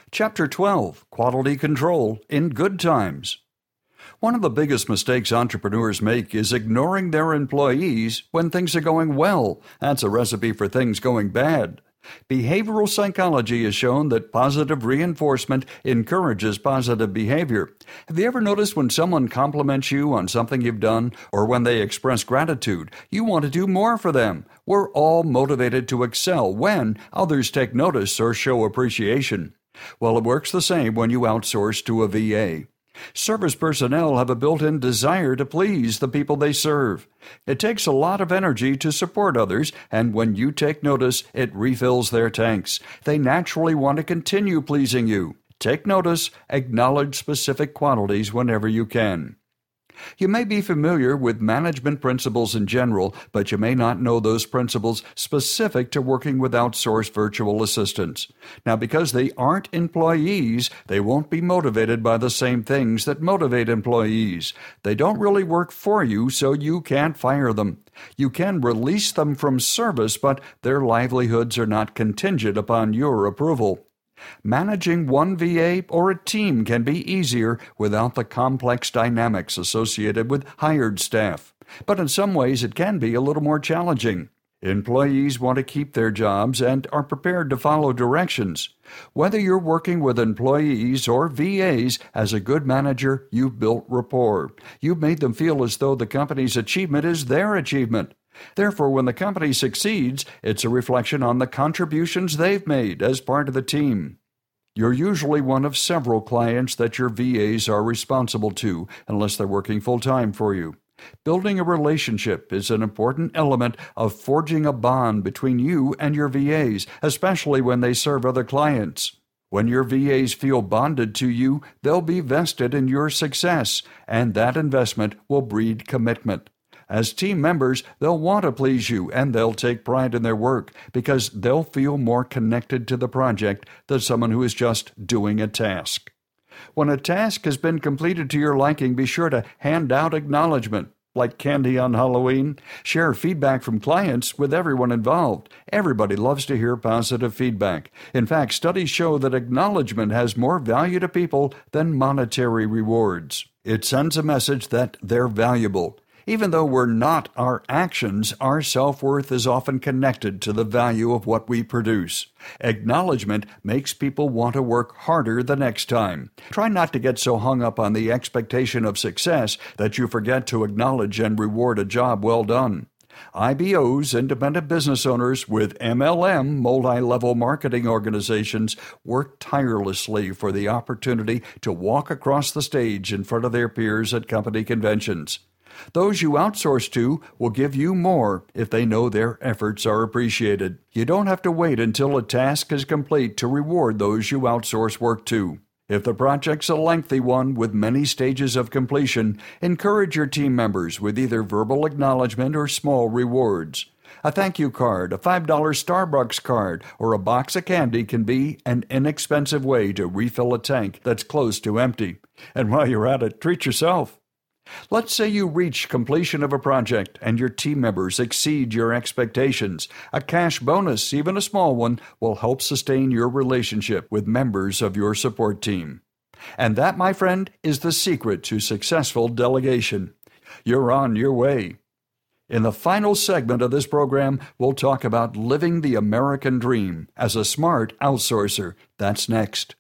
Chapter 12, Quality Control in Good Times. One of the biggest mistakes entrepreneurs make is ignoring their employees when things are going well. That's a recipe for things going bad. Behavioral psychology has shown that positive reinforcement encourages positive behavior. Have you ever noticed when someone compliments you on something you've done or when they express gratitude, you want to do more for them? We're all motivated to excel when others take notice or show appreciation. Well, it works the same when you outsource to a VA. Service personnel have a built-in desire to please the people they serve. It takes a lot of energy to support others, and when you take notice, it refills their tanks. They naturally want to continue pleasing you. Take notice, acknowledge specific qualities whenever you can. You may be familiar with management principles in general, but you may not know those principles specific to working with outsourced virtual assistants. Now, because they aren't employees, they won't be motivated by the same things that motivate employees. They don't really work for you, so you can't fire them. You can release them from service, but their livelihoods are not contingent upon your approval. Managing one VA or a team can be easier without the complex dynamics associated with hired staff. But in some ways, it can be a little more challenging. Employees want to keep their jobs and are prepared to follow directions. Whether you're working with employees or VAs, as a good manager, you've built rapport. You've made them feel as though the company's achievement is their achievement. Therefore, when the company succeeds, it's a reflection on the contributions they've made as part of the team. You're usually one of several clients that your VAs are responsible to, unless they're working full-time for you. Building a relationship is an important element of forging a bond between you and your VAs, especially when they serve other clients. When your VAs feel bonded to you, they'll be vested in your success, and that investment will breed commitment. As team members, they'll want to please you, and they'll take pride in their work because they'll feel more connected to the project than someone who is just doing a task. When a task has been completed to your liking, be sure to hand out acknowledgement, like candy on Halloween. Share feedback from clients with everyone involved. Everybody loves to hear positive feedback. In fact, studies show that acknowledgement has more value to people than monetary rewards. It sends a message that they're valuable. Even though we're not our actions, our self-worth is often connected to the value of what we produce. Acknowledgement makes people want to work harder the next time. Try not to get so hung up on the expectation of success that you forget to acknowledge and reward a job well done. IBOs, independent business owners with MLM, multi-level marketing organizations, work tirelessly for the opportunity to walk across the stage in front of their peers at company conventions. Those you outsource to will give you more if they know their efforts are appreciated. You don't have to wait until a task is complete to reward those you outsource work to. If the project's a lengthy one with many stages of completion, encourage your team members with either verbal acknowledgement or small rewards. A thank you card, a $5 Starbucks card, or a box of candy can be an inexpensive way to refill a tank that's close to empty. And while you're at it, treat yourself. Let's say you reach completion of a project and your team members exceed your expectations. A cash bonus, even a small one, will help sustain your relationship with members of your support team. And that, my friend, is the secret to successful delegation. You're on your way. In the final segment of this program, we'll talk about living the American dream as a smart outsourcer. That's next.